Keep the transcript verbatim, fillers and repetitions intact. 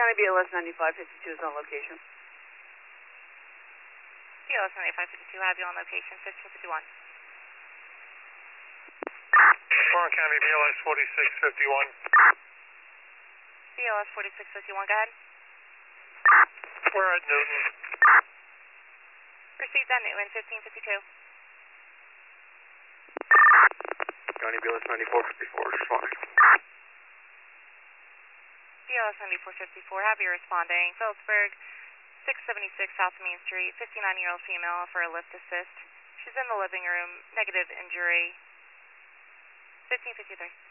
County B L S ninety-five fifty-two is on location. B L S ninety-five fifty-two, have you on location, fifteen fifty-one. Warren County B L S forty-six fifty-one. B L S forty-six fifty-one, go ahead. We're at Newton. Received at Newton, fifteen fifty-two. County B L S ninety-four fifty-four, responding. B L S ninety-four fifty-four, have you responding. Phillipsburg, six seventy-six South Main Street, fifty-nine-year-old female for a lift assist. She's in the living room, negative injury. fifteen fifty-three.